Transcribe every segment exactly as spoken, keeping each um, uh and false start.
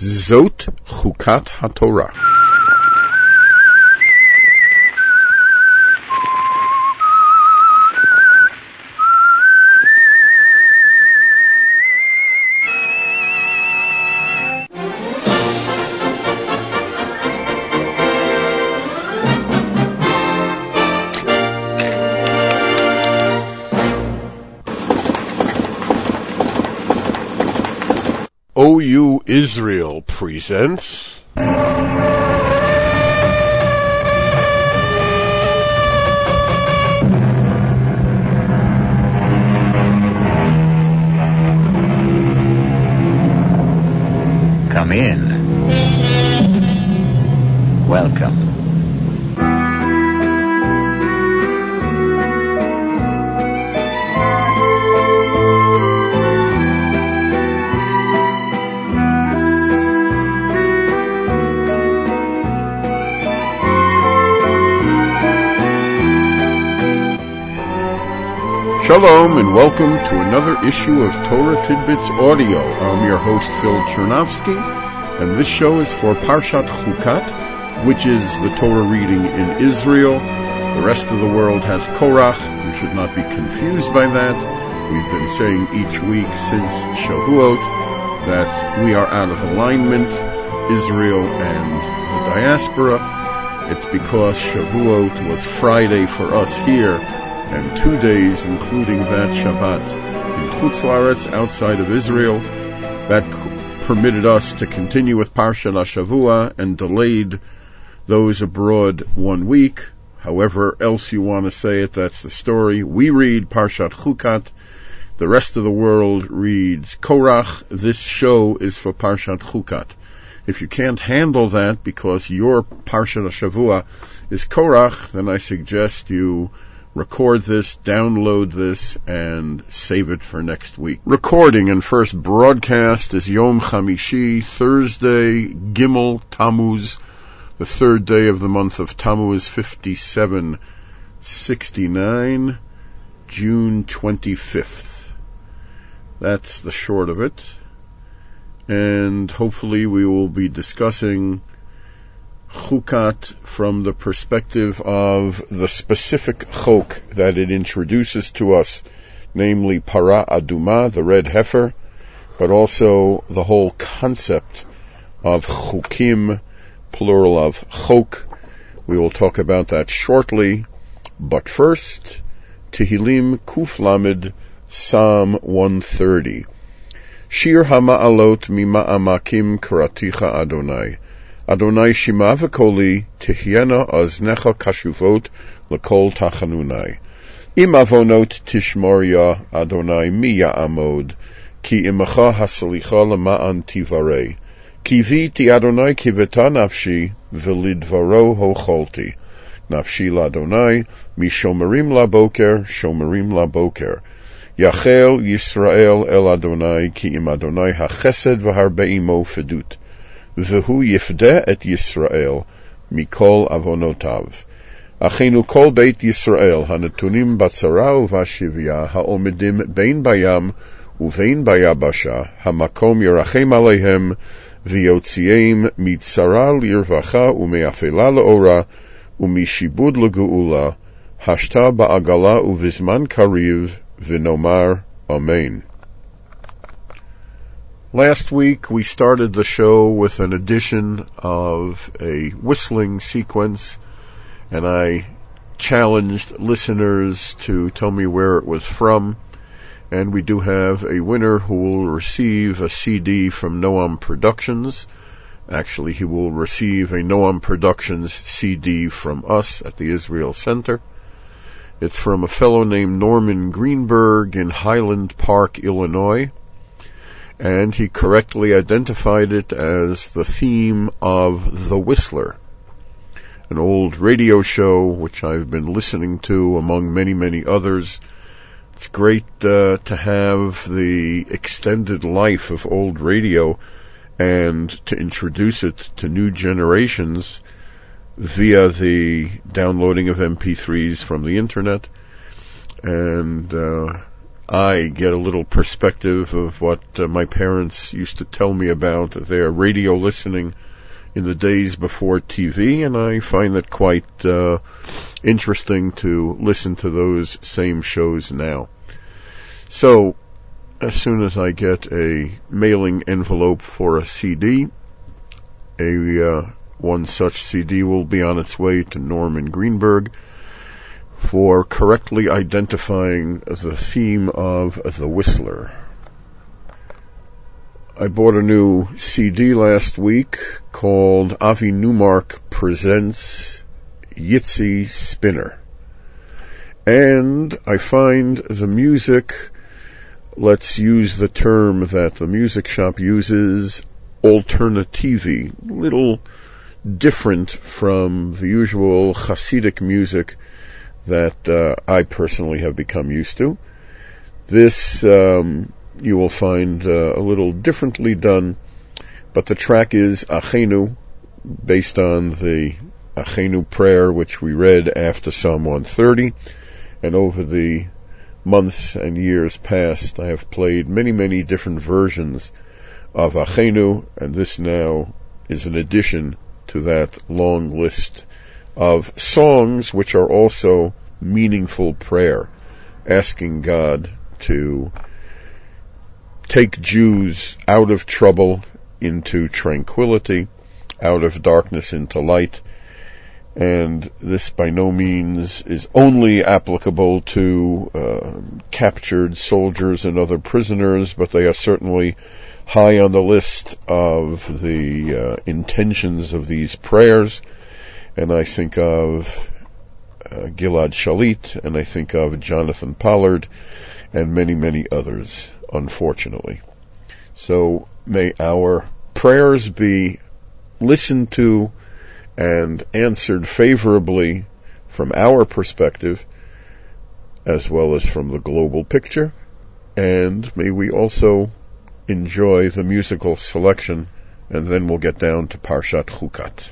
Zot Chukat HaTorah. O U Israel presents Come in. Welcome. Shalom and welcome to another issue of Torah Tidbits Audio. I'm your host Phil Chernovsky, and this show is for Parshat Chukat, which is the Torah reading in Israel. The rest of the world has Korach. You should not be confused by that. We've been saying each week since Shavuot that we are out of alignment, Israel and the diaspora. It's because Shavuot was Friday for us here, and two days, including that Shabbat in Chutz La'aretz, outside of Israel, that c- permitted us to continue with Parshat HaShavua and delayed those abroad one week. However else you want to say it, that's the story. We read Parshat Chukat. The rest of the world reads Korach. This show is for Parshat Chukat. If you can't handle that because your Parshat HaShavua is Korach, then I suggest you record this, download this, and save it for next week. Recording and first broadcast is Yom Chamishi, Thursday, Gimel Tammuz, the third day of the month of Tammuz, fifty-seven sixty-nine, June twenty-fifth. That's the short of it. And hopefully we will be discussing Chukat from the perspective of the specific chok that it introduces to us, namely Para Aduma, the red heifer, but also the whole concept of Chukim, plural of chok. We will talk about that shortly, but first, Tehillim Kuf Lamed, Psalm one thirty. Shir HaMa'alot Mima'amakim Karaticha Adonai. Adonai shima v'koli tihyena oznecha kashuvot l'kol tachanunai. Im avonot tishmor ya Adonai mi ya'amod, ki imacha hasalicha lema'an tivarei. Ki vi ti Adonai kiveta nafshi, v'lidvaro hocholti. Nafshi l'Adonai, mi shomerim laboker, shomerim laboker. Yachel Yisrael el Adonai, ki im Adonai hachesed v'harbeimo fedut. V'hu yifdeh et Yisrael mikol avonotav. Achenu kol beit Yisrael hanatunim batzara uvashivya haomedim bein bayam uvein bayabasha hamakom yerachem aleihem v'yotzieim mitzara lirvacha umeafela leora umishibud legeula hashta ba'agala uvizman kariv v'nomar amen. Last week we started the show with an addition of a whistling sequence, and I challenged listeners to tell me where it was from, and we do have a winner who will receive a C D from Noam Productions. Actually, he will receive a Noam Productions C D from us at the Israel Center. It's from a fellow named Norman Greenberg in Highland Park, Illinois, and he correctly identified it as the theme of The Whistler, an old radio show which I've been listening to among many, many others. It's great uh, to have the extended life of old radio and to introduce it to new generations via the downloading of M P threes from the internet. And uh, I get a little perspective of what uh, my parents used to tell me about their radio listening in the days before T V, and I find it quite uh, interesting to listen to those same shows now. So, as soon as I get a mailing envelope for a C D, a uh, one such C D will be on its way to Norman Greenberg for correctly identifying the theme of The Whistler. I bought a new C D last week called Avi Newmark Presents Yitzi Spinner. And I find the music, let's use the term that the music shop uses, alternativi, little different from the usual Hasidic music that uh, I personally have become used to. This um, you will find uh, a little differently done, but the track is Achenu, based on the Achenu prayer which we read after Psalm one thirty, and over the months and years past I have played many, many different versions of Achenu, and this now is an addition to that long list of songs which are also meaningful prayer, asking God to take Jews out of trouble into tranquility, out of darkness into light. And this by no means is only applicable to uh, captured soldiers and other prisoners, but they are certainly high on the list of the uh, intentions of these prayers. And I think of uh, Gilad Shalit, and I think of Jonathan Pollard, and many, many others, unfortunately. So may our prayers be listened to and answered favorably from our perspective, as well as from the global picture, and may we also enjoy the musical selection, and then we'll get down to Parshat Chukat.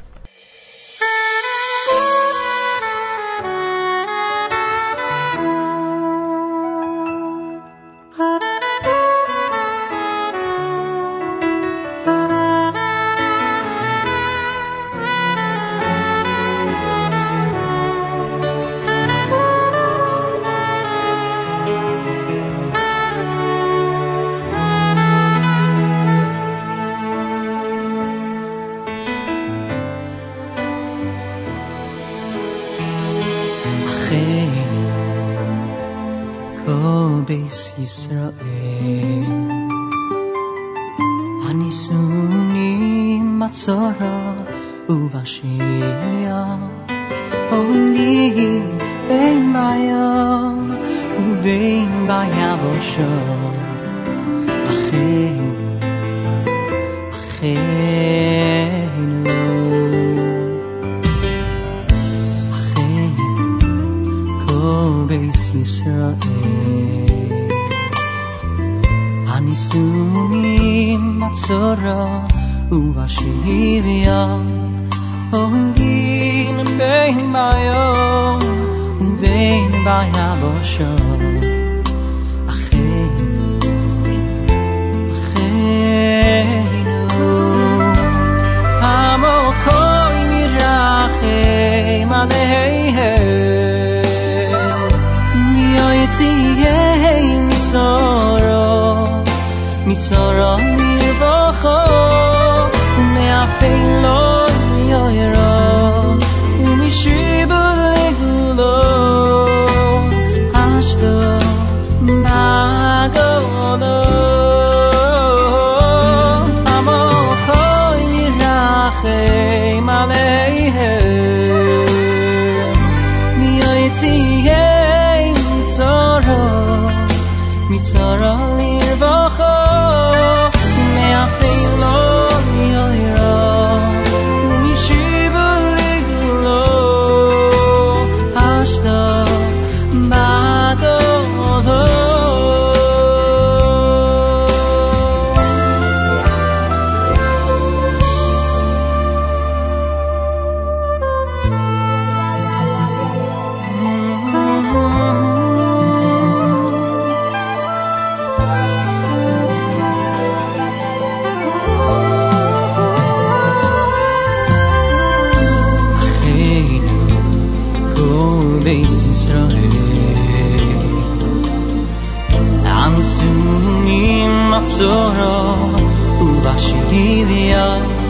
mitzoro uvashivia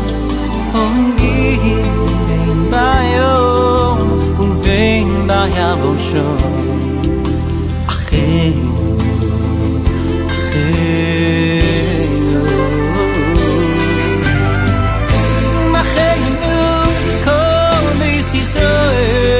ongi bein bayo ubein bayavosho achenu achenu machenu kol b'Yisrael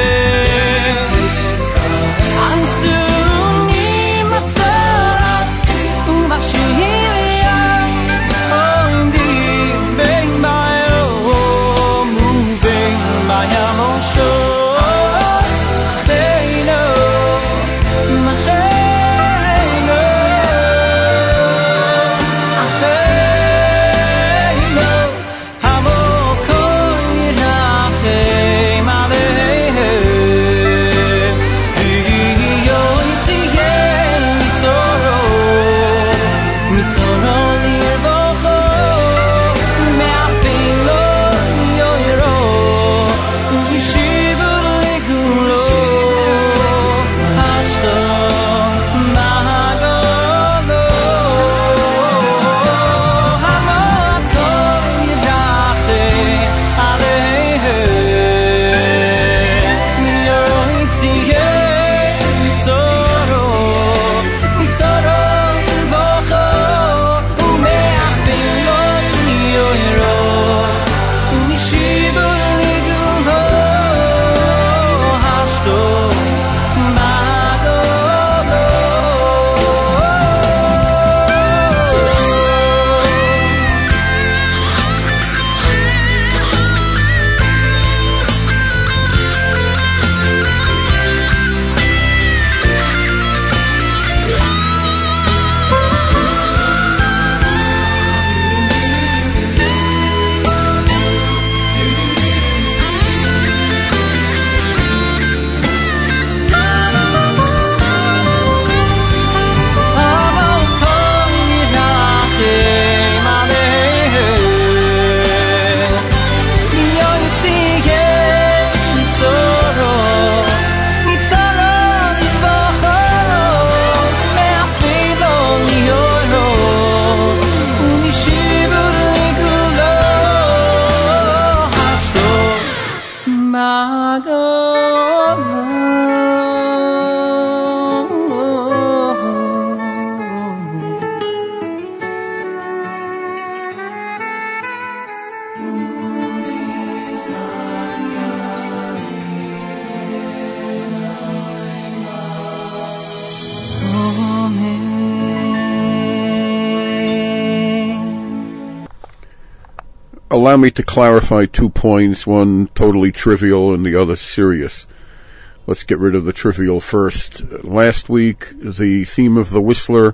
Allow me to clarify two points, one totally trivial and the other serious. Let's get rid of the trivial first. Last week, the theme of The Whistler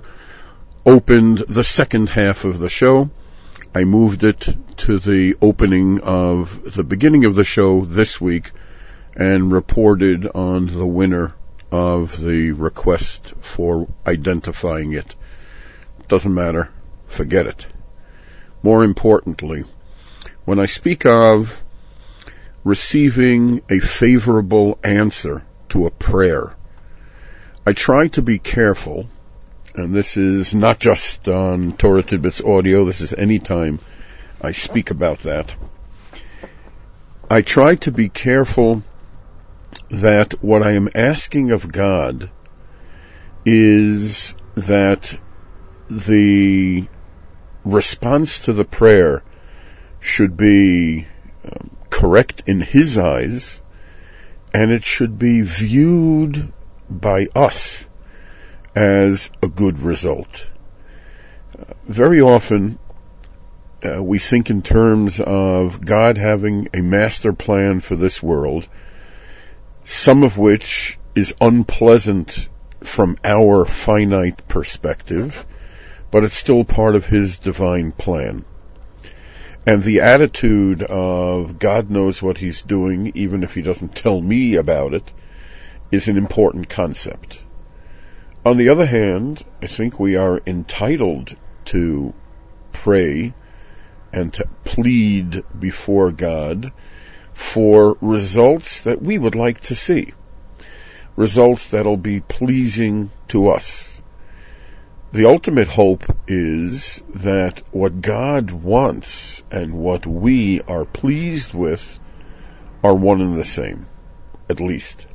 opened the second half of the show. I moved it to the opening of the beginning of the show this week and reported on the winner of the request for identifying it. Doesn't matter. Forget it. More importantly, when I speak of receiving a favorable answer to a prayer, I try to be careful, and this is not just on Torah Tidbits Audio, this is any time I speak about that. I try to be careful that what I am asking of God is that the response to the prayer should be um, correct in His eyes, and it should be viewed by us as a good result. Uh, very often, uh, we think in terms of God having a master plan for this world, some of which is unpleasant from our finite perspective, but it's still part of His divine plan. And the attitude of God knows what He's doing, even if He doesn't tell me about it, is an important concept. On the other hand, I think we are entitled to pray and to plead before God for results that we would like to see. Results that'll be pleasing to us. The ultimate hope is that what God wants and what we are pleased with are one and the same, at least.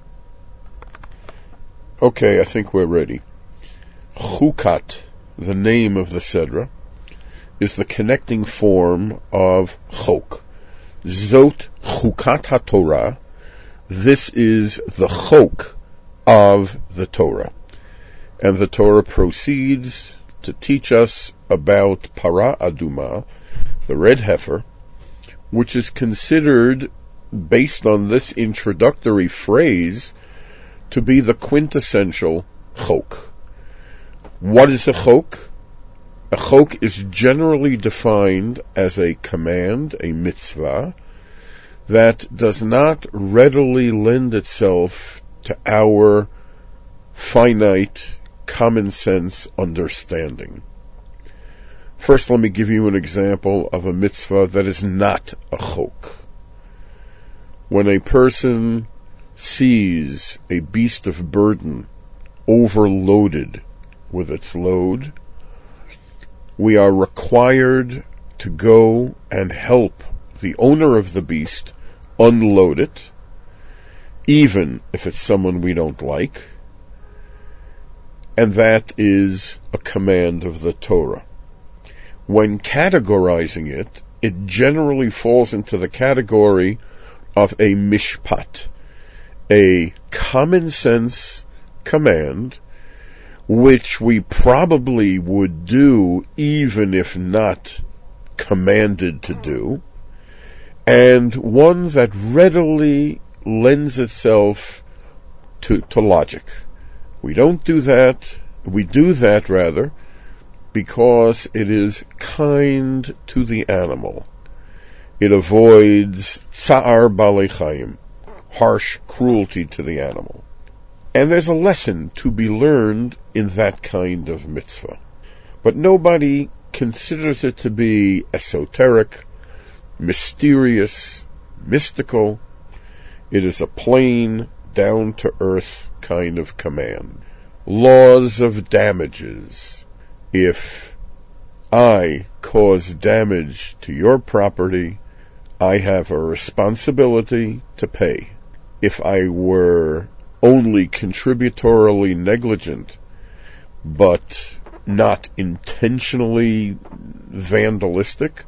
Okay, I think we're ready. Chukat, the name of the Sedra, is the connecting form of Chok. Zot Chukat HaTorah. This is the Chok of the Torah. And the Torah proceeds to teach us about Para Aduma, the red heifer, which is considered, based on this introductory phrase, to be the quintessential Chok. What is a Chok? A Chok is generally defined as a command, a mitzvah, that does not readily lend itself to our finite, common sense understanding. First, let me give you an example of a mitzvah that is not a chok. When a person sees a beast of burden overloaded with its load, we are required to go and help the owner of the beast unload it, even if it's someone we don't like. And that is a command of the Torah. When categorizing it, it generally falls into the category of a mishpat, a common sense command, which we probably would do even if not commanded to do, and one that readily lends itself to, to logic. We don't do that, we do that rather, because it is kind to the animal. It avoids tsa'ar balei chayim, harsh cruelty to the animal. And there's a lesson to be learned in that kind of mitzvah. But nobody considers it to be esoteric, mysterious, mystical. It is a plain, down-to-earth kind of command. Laws of damages. If I cause damage to your property, I have a responsibility to pay. If I were only contributorily negligent, but not intentionally vandalistic,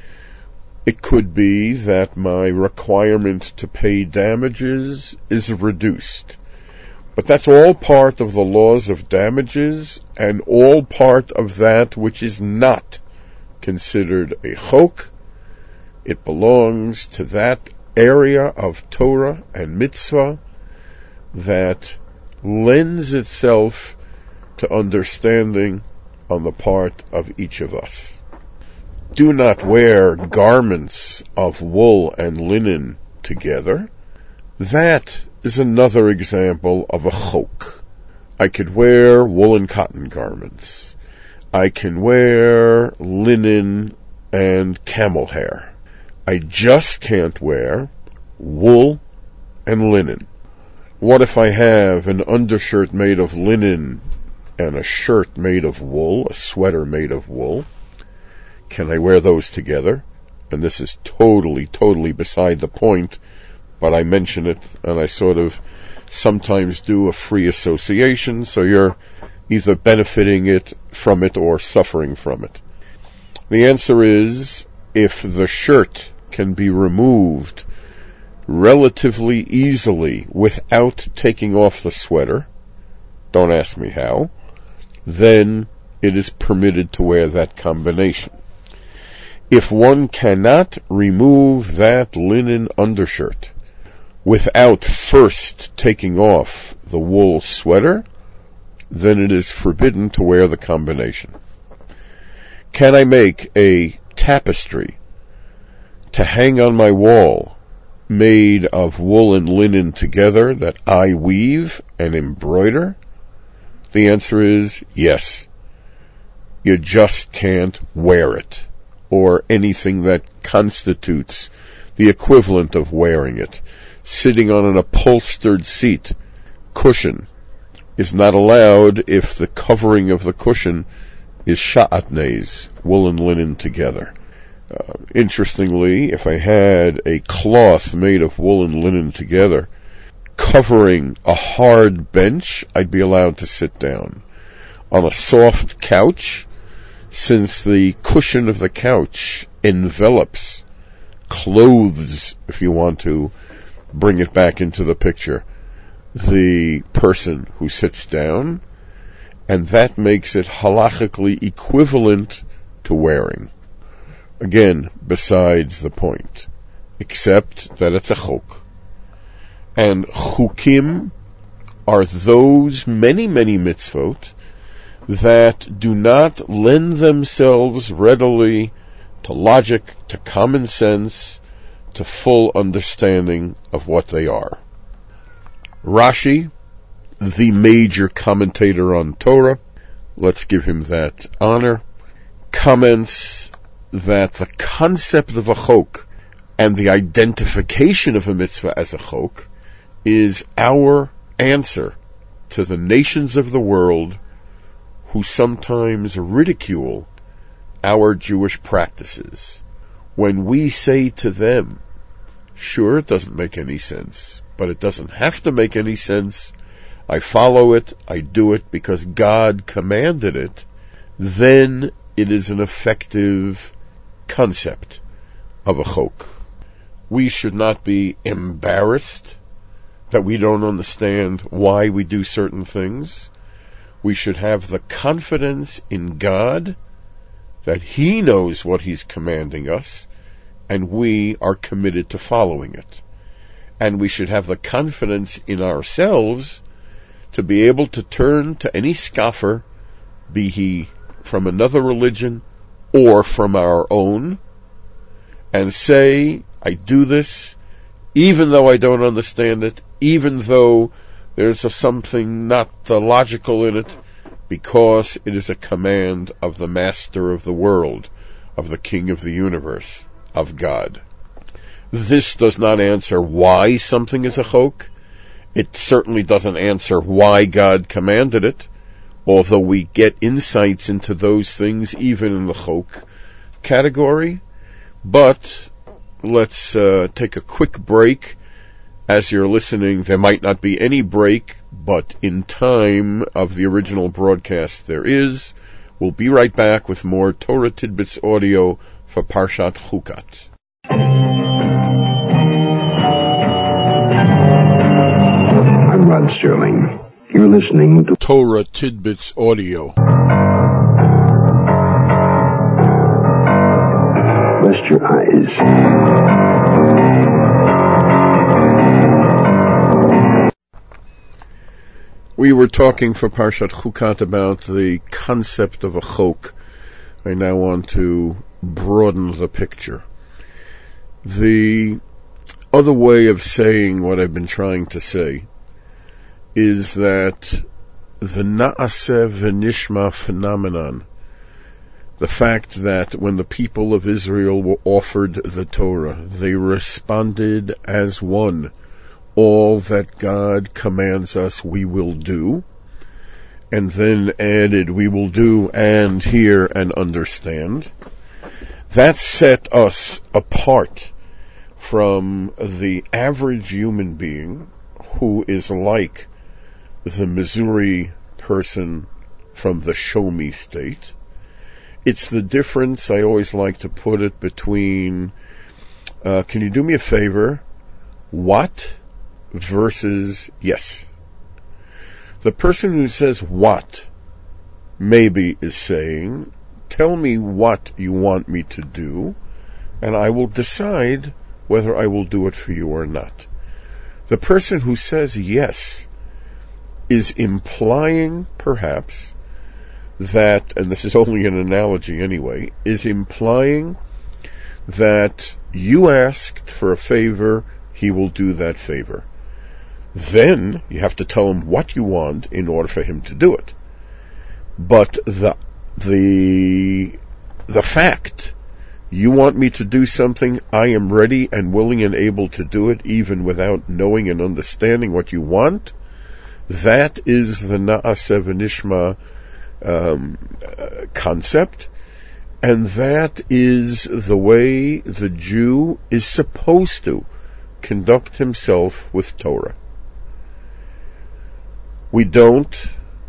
it could be that my requirement to pay damages is reduced. But that's all part of the laws of damages and all part of that which is not considered a chok. It belongs to that area of Torah and mitzvah that lends itself to understanding on the part of each of us. Do not wear garments of wool and linen together. That is another example of a chok. I could wear wool and cotton garments. I can wear linen and camel hair. I just can't wear wool and linen. What if I have an undershirt made of linen and a shirt made of wool, a sweater made of wool? Can I wear those together? And this is totally, totally beside the point, but I mention it and I sort of sometimes do a free association, so you're either benefiting it from it or suffering from it. The answer is, if the shirt can be removed relatively easily without taking off the sweater, don't ask me how, then it is permitted to wear that combination. If one cannot remove that linen undershirt without first taking off the wool sweater, then it is forbidden to wear the combination. Can I make a tapestry to hang on my wall made of wool and linen together that I weave and embroider? The answer is yes. You just can't wear it, or anything that constitutes the equivalent of wearing it. Sitting on an upholstered seat, cushion, is not allowed if the covering of the cushion is sha'atnez, wool and linen together. Uh, interestingly, if I had a cloth made of wool and linen together covering a hard bench, I'd be allowed to sit down. On a soft couch, since the cushion of the couch envelops, clothes, if you want to bring it back into the picture, the person who sits down, and that makes it halachically equivalent to wearing. Again, besides the point, except that it's a chok. And chukim are those many, many mitzvot that do not lend themselves readily to logic, to common sense, to full understanding of what they are. Rashi, the major commentator on Torah, let's give him that honor, comments that the concept of a chok and the identification of a mitzvah as a chok is our answer to the nations of the world who sometimes ridicule our Jewish practices. When we say to them, sure, it doesn't make any sense, but it doesn't have to make any sense, I follow it, I do it because God commanded it, then it is an effective concept of a chok. We should not be embarrassed that we don't understand why we do certain things. We should have the confidence in God that He knows what He's commanding us, and we are committed to following it. And we should have the confidence in ourselves to be able to turn to any scoffer, be he from another religion or from our own, and say, I do this, even though I don't understand it, even though there's a something not uh, logical in it, because it is a command of the Master of the world, of the King of the universe, of God. This does not answer why something is a chok. It certainly doesn't answer why God commanded it, although we get insights into those things even in the chok category. But let's uh, take a quick break. As you're listening, there might not be any break, but in time of the original broadcast there is. We'll be right back with more Torah Tidbits audio for Parshat Chukat. I'm Rod Sterling. You're listening to Torah Tidbits audio. Rest your eyes. We were talking for Parshat Chukat about the concept of a chok. I now want to broaden the picture. The other way of saying what I've been trying to say is that the Na'aseh V'Nishma phenomenon, the fact that when the people of Israel were offered the Torah, they responded as one. All that God commands us we will do, and then added we will do and hear and understand. That set us apart from the average human being who is like the Missouri person from the Show Me state. It's the difference, I always like to put it, between, uh, can you do me a favor? What? Versus yes. The person who says what maybe is saying, tell me what you want me to do, and I will decide whether I will do it for you or not. The person who says yes is implying, perhaps, that, and this is only an analogy anyway, is implying that you asked for a favor, he will do that favor. Then you have to tell him what you want in order for him to do it. But the the the fact, you want me to do something, I am ready and willing and able to do it even without knowing and understanding what you want, That is the Na'aseh V'Nishma um, uh, concept, and that is the way the Jew is supposed to conduct himself with Torah. We don't,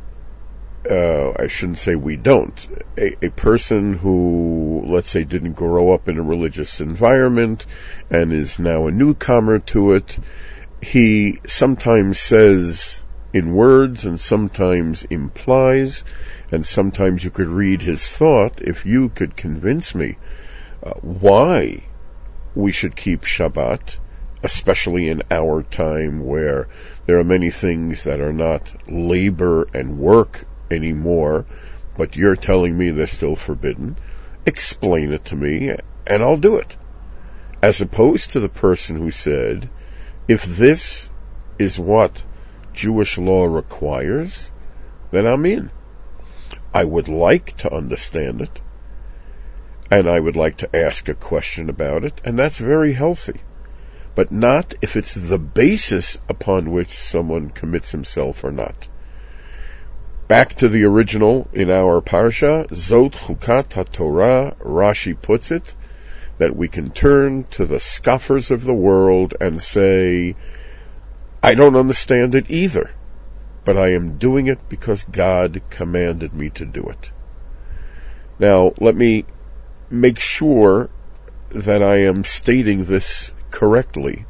uh, I shouldn't say we don't, a, a person who, let's say, didn't grow up in a religious environment and is now a newcomer to it, he sometimes says in words and sometimes implies, and sometimes you could read his thought, if you could convince me uh, why we should keep Shabbat, especially in our time where there are many things that are not labor and work anymore, but you're telling me they're still forbidden. Explain it to me, and I'll do it. As opposed to the person who said, if this is what Jewish law requires, then I'm in. I would like to understand it, and I would like to ask a question about it, and that's very healthy. But not if it's the basis upon which someone commits himself or not. Back to the original in our parsha, Zot Chukat HaTorah, Rashi puts it, that we can turn to the scoffers of the world and say, I don't understand it either, but I am doing it because God commanded me to do it. Now, let me make sure that I am stating this correctly.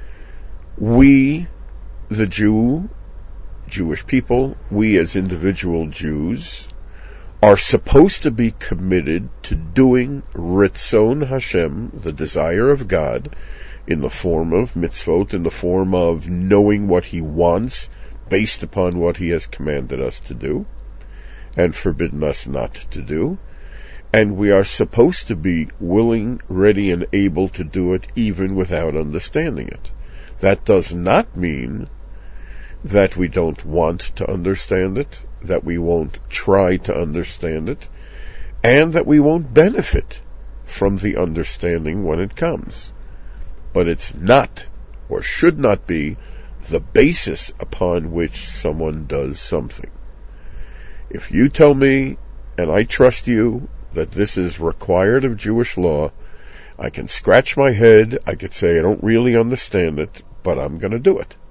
We, the Jew, Jewish people, we as individual Jews, are supposed to be committed to doing Ritzon Hashem, the desire of God, in the form of mitzvot, in the form of knowing what He wants, based upon what He has commanded us to do, and forbidden us not to do. And we are supposed to be willing, ready, and able to do it even without understanding it. That does not mean that we don't want to understand it, that we won't try to understand it, and that we won't benefit from the understanding when it comes. But it's not, or should not be, the basis upon which someone does something. If you tell me, and I trust you, that this is required of Jewish law, I can scratch my head, I could say I don't really understand it, but I'm going to do it.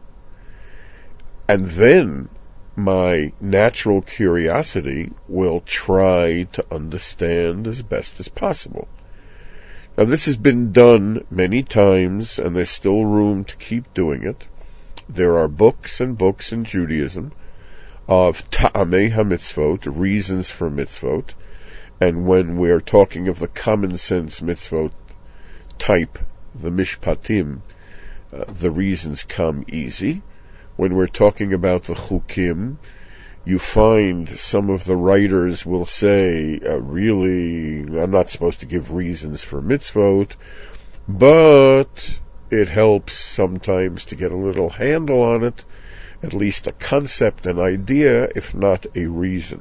And then my natural curiosity will try to understand as best as possible. Now, this has been done many times, and there's still room to keep doing it. There are books and books in Judaism of Ta'amei HaMitzvot, reasons for mitzvot, and when we're talking of the common sense mitzvot type, the mishpatim, uh, the reasons come easy. When we're talking about the chukim, you find some of the writers will say, uh, really, I'm not supposed to give reasons for mitzvot, but it helps sometimes to get a little handle on it, at least a concept, an idea, if not a reason.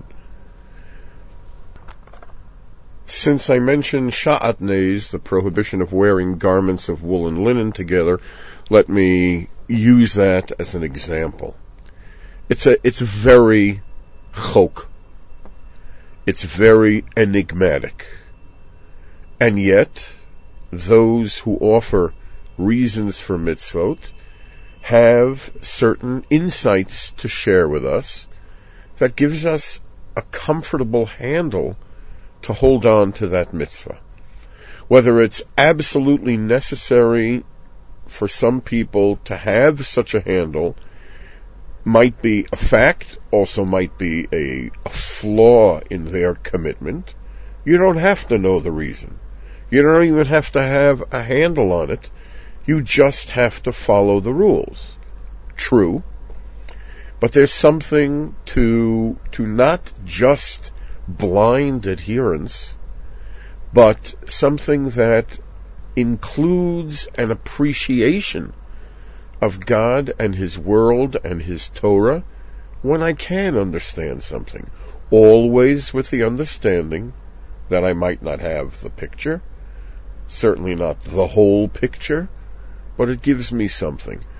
Since I mentioned sha'atnez, the prohibition of wearing garments of wool and linen together, let me use that as an example. It's a, it's very chok. It's very enigmatic. And yet, those who offer reasons for mitzvot have certain insights to share with us that gives us a comfortable handle to hold on to that mitzvah. Whether it's absolutely necessary for some people to have such a handle might be a fact, also might be a, a flaw in their commitment. You don't have to know the reason. You don't even have to have a handle on it. You just have to follow the rules. True. But there's something to, to not just blind adherence, but something that includes an appreciation of God and His world and His Torah when I can understand something. Always with the understanding that I might not have the picture, certainly not the whole picture, but it gives me something.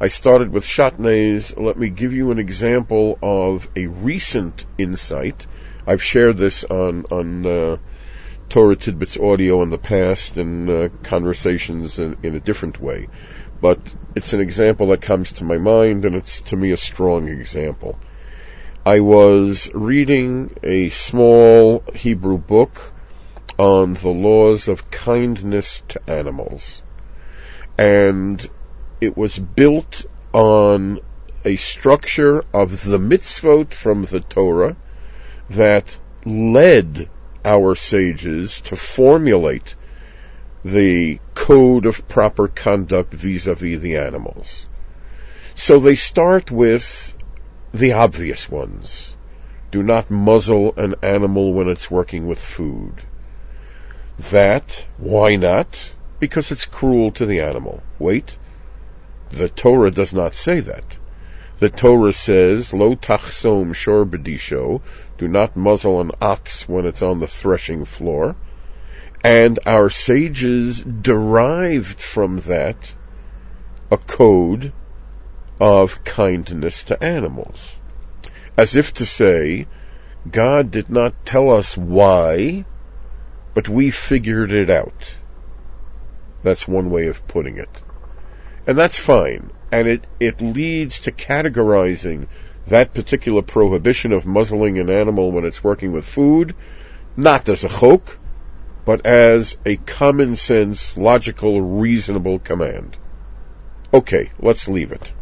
I started with Shatnez. Let me give you an example of a recent insight. I've shared this on, on uh, Torah Tidbits audio in the past in uh, conversations in, in a different way. But it's an example that comes to my mind, and it's to me a strong example. I was reading a small Hebrew book on the laws of kindness to animals. And it was built on a structure of the mitzvot from the Torah that led our sages to formulate the code of proper conduct vis-a-vis the animals. So they start with the obvious ones. Do not muzzle an animal when it's working with food. That, why not? Because it's cruel to the animal. Wait, the Torah does not say that. The Torah says, Lo tachsom shor b'disho, do not muzzle an ox when it's on the threshing floor. And our sages derived from that a code of kindness to animals. As if to say, God did not tell us why, but we figured it out. That's one way of putting it. And that's fine. And it, it leads to categorizing that particular prohibition of muzzling an animal when it's working with food, not as a chok, but as a common sense, logical, reasonable command. Okay, let's leave it.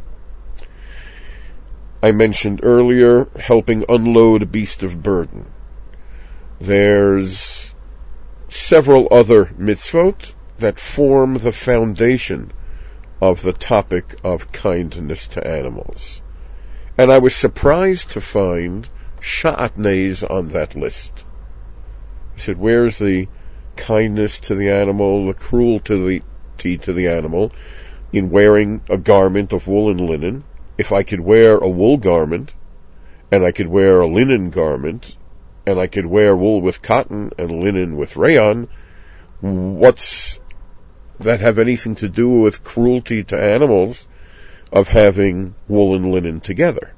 I mentioned earlier helping unload a beast of burden. There's several other mitzvot that form the foundation of the topic of kindness to animals. And I was surprised to find Shatnez on that list. I said, where's the kindness to the animal, the cruelty to the animal in wearing a garment of wool and linen? If I could wear a wool garment, and I could wear a linen garment, and I could wear wool with cotton and linen with rayon, what's that have anything to do with cruelty to animals of having wool and linen together?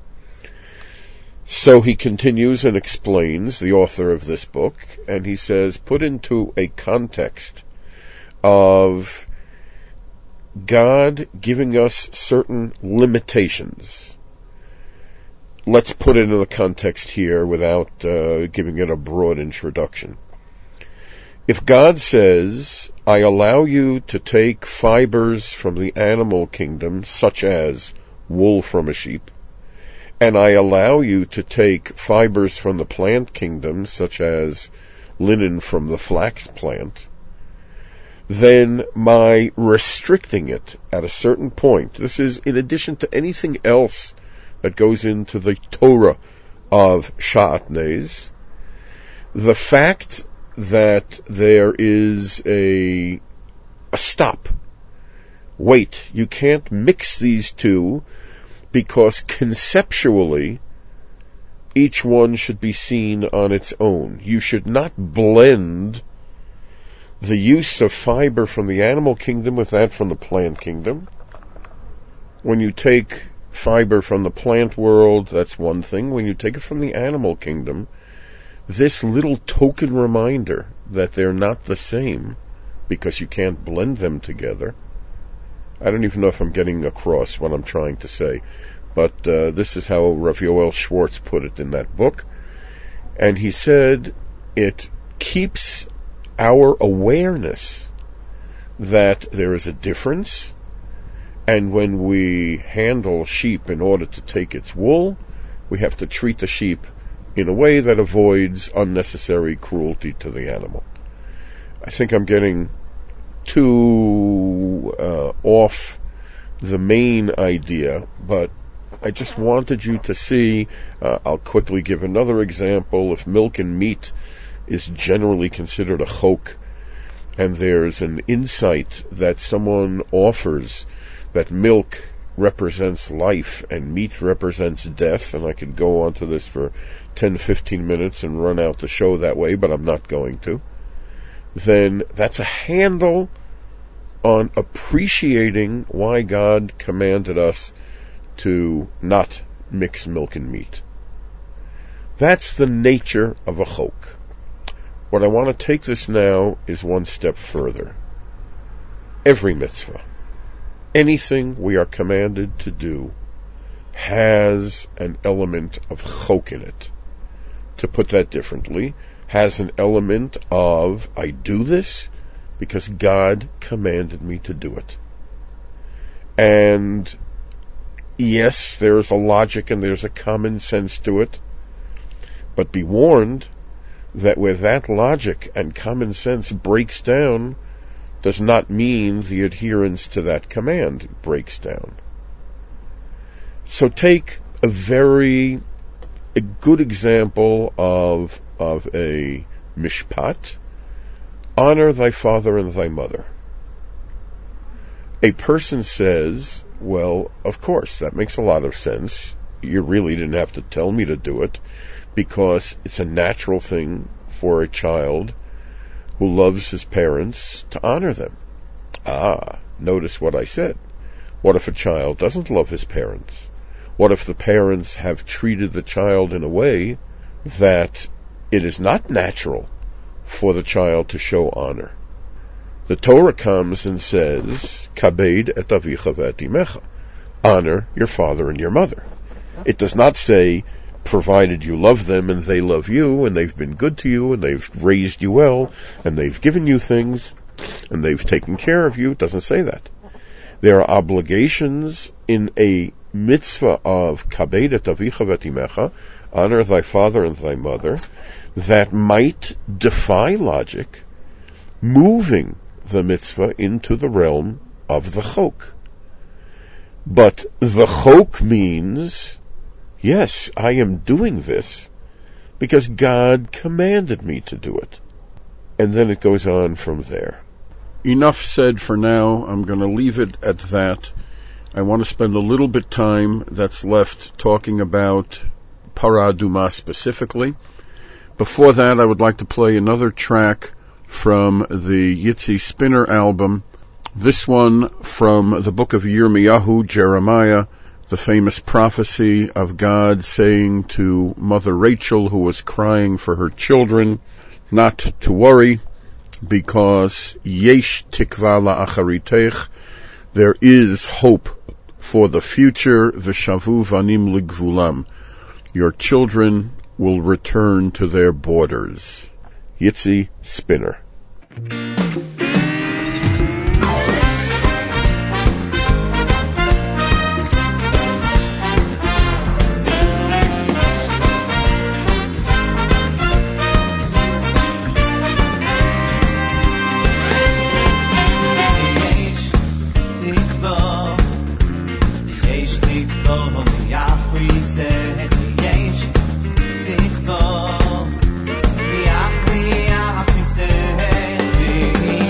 So he continues and explains, the author of this book, and he says, put into a context of God giving us certain limitations. Let's put it in the context here without uh, giving it a broad introduction. If God says, I allow you to take fibers from the animal kingdom, such as wool from a sheep, and I allow you to take fibers from the plant kingdom, such as linen from the flax plant, then my restricting it at a certain point, this is in addition to anything else that goes into the Torah of Shatnez, the fact that there is a a stop. Wait, you can't mix these two because conceptually each one should be seen on its own. You should not blend the use of fiber from the animal kingdom with that from the plant kingdom. When you take fiber from the plant world, that's one thing. When you take it from the animal kingdom, this little token reminder that they're not the same, because you can't blend them together. I don't even know if I'm getting across what I'm trying to say, but uh, this is how Rav Yoel Schwartz put it in that book. And he said it keeps our awareness that there is a difference, and when we handle sheep in order to take its wool, we have to treat the sheep in a way that avoids unnecessary cruelty to the animal. I think I'm getting too uh, off the main idea, but I just wanted you to see, uh, I'll quickly give another example. If milk and meat is generally considered a chok, and there's an insight that someone offers that milk represents life and meat represents death, and I could go on to this for ten to fifteen minutes and run out the show that way, but I'm not going to, then that's a handle on appreciating why God commanded us to not mix milk and meat. That's the nature of a chok. What I want to take this now is one step further. Every mitzvah, anything we are commanded to do, has an element of chok in it. To put that differently, has an element of, I do this because God commanded me to do it. And yes, there's a logic and there's a common sense to it, but be warned that where that logic and common sense breaks down does not mean the adherence to that command breaks down. So take a very a good example of of a mishpat. Honor thy father and thy mother. A person says, well, of course, that makes a lot of sense. You really didn't have to tell me to do it, because it's a natural thing for a child who loves his parents to honor them. Ah, notice what I said. What if a child doesn't love his parents? What if the parents have treated the child in a way that it is not natural for the child to show honor? The Torah comes and says, Kabed et avicha ve'et imecha. Honor your father and your mother. It does not say, provided you love them and they love you and they've been good to you and they've raised you well and they've given you things and they've taken care of you. It doesn't say that. There are obligations in a mitzvah of Kabed et avicha ve'et imecha, honor thy father and thy mother, that might defy logic, moving the mitzvah into the realm of the chok. But the chok means, yes, I am doing this because God commanded me to do it. And then it goes on from there. Enough said for now. I'm going to leave it at that. I want to spend a little bit time that's left talking about Parah Adumah specifically. Before that, I would like to play another track from the Yitzi Spinner album. This one from the book of Yirmiyahu, Jeremiah, the famous prophecy of God saying to Mother Rachel, who was crying for her children, not to worry, because Yesh tikva la'acharitech, there is hope for the future, v'shavu vanim ligvulam, your children will return to their borders. Yitzi Spinner. Say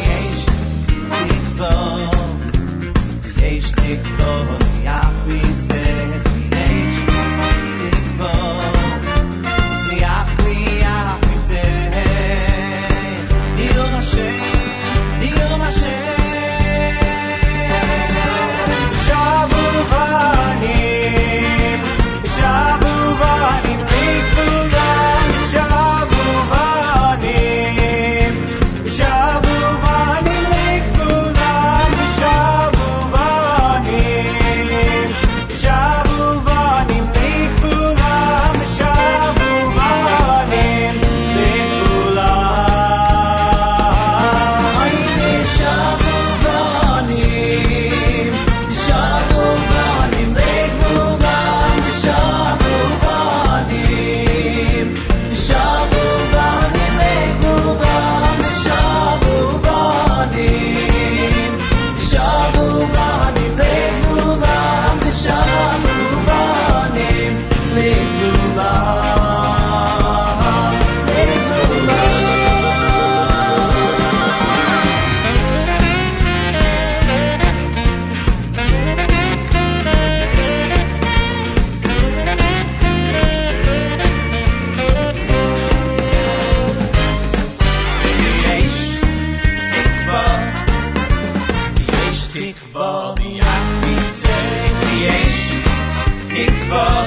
תקווה מיחפיצי יש תקווה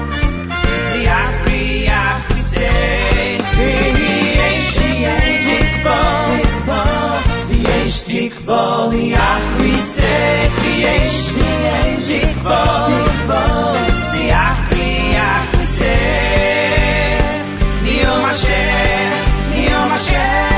מיחפי יחפיצי יש תקווה יש תקווה מיחפיצי יש תקווה מיחפי יחפיצי ניום השם ניום השם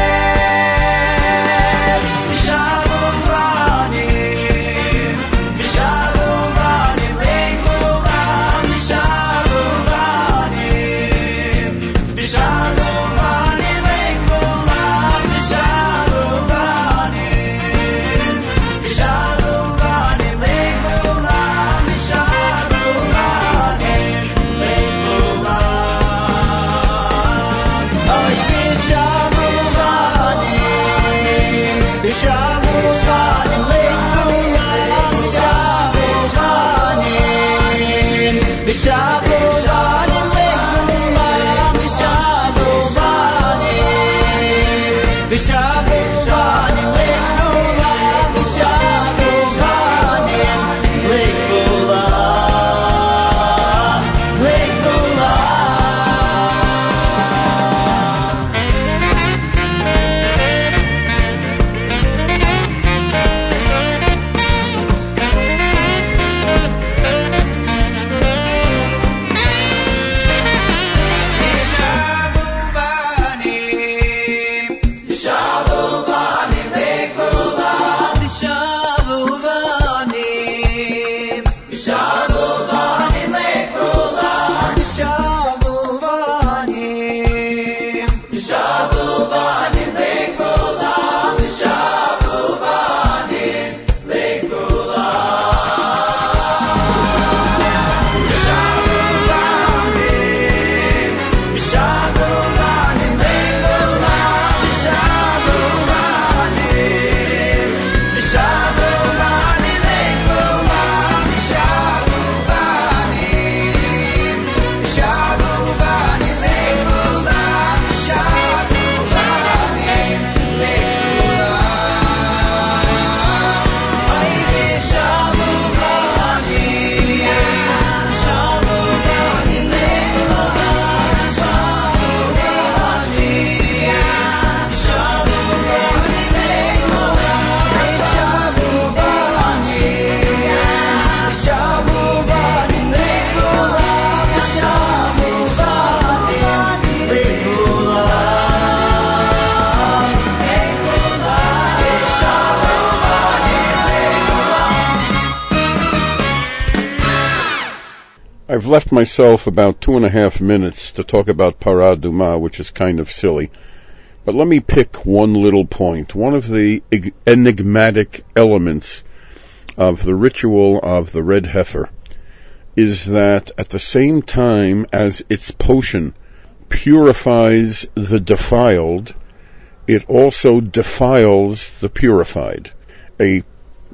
I've left myself about two and a half minutes to talk about Parah Adumah, which is kind of silly. But let me pick one little point. One of the enigmatic elements of the ritual of the red heifer is that at the same time as its potion purifies the defiled, it also defiles the purified. A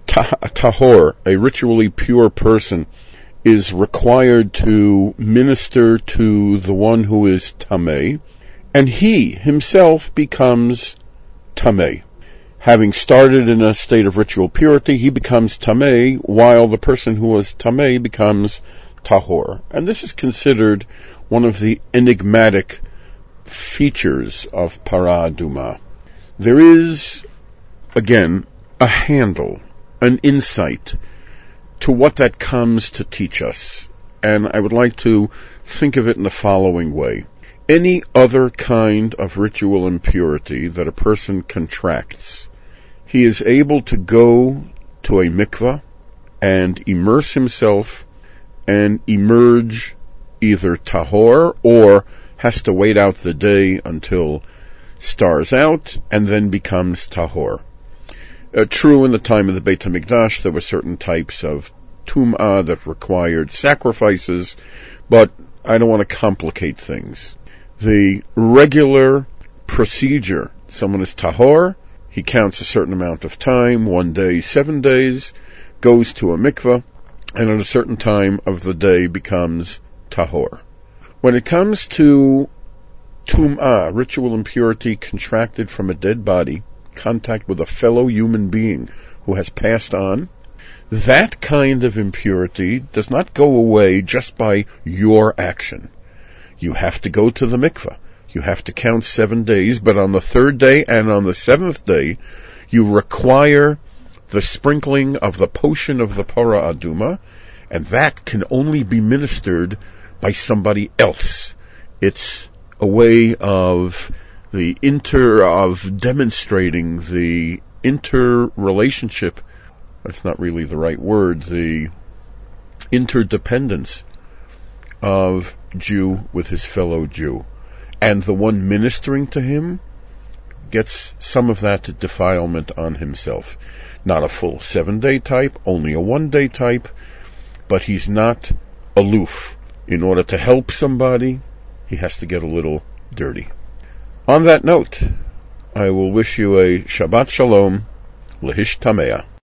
tahor, a ritually pure person, is required to minister to the one who is tameh, and he himself becomes tameh. Having started in a state of ritual purity, he becomes tameh, while the person who was tameh becomes tahor. And this is considered one of the enigmatic features of Parah Adumah. There is, again, a handle, an insight to what that comes to teach us. And I would like to think of it in the following way. Any other kind of ritual impurity that a person contracts, he is able to go to a mikvah and immerse himself and emerge either tahor or has to wait out the day until stars out and then becomes tahor. Uh, true, in the time of the Beit HaMikdash, there were certain types of tum'ah that required sacrifices, but I don't want to complicate things. The regular procedure, someone is tahor, he counts a certain amount of time, one day, seven days, goes to a mikveh, and at a certain time of the day becomes tahor. When it comes to tum'ah, ritual impurity contracted from a dead body, contact with a fellow human being who has passed on. That kind of impurity does not go away just by your action. You have to go to the mikveh. You have to count seven days, but on the third day and on the seventh day, you require the sprinkling of the potion of the Parah Aduma, and that can only be ministered by somebody else. It's a way of the inter, of demonstrating the interrelationship, that's not really the right word, the interdependence of Jew with his fellow Jew. And the one ministering to him gets some of that defilement on himself. Not a full seven-day type, only a one-day type, but he's not aloof. In order to help somebody, he has to get a little dirty. On that note, I will wish you a Shabbat Shalom, Lehish Tameah.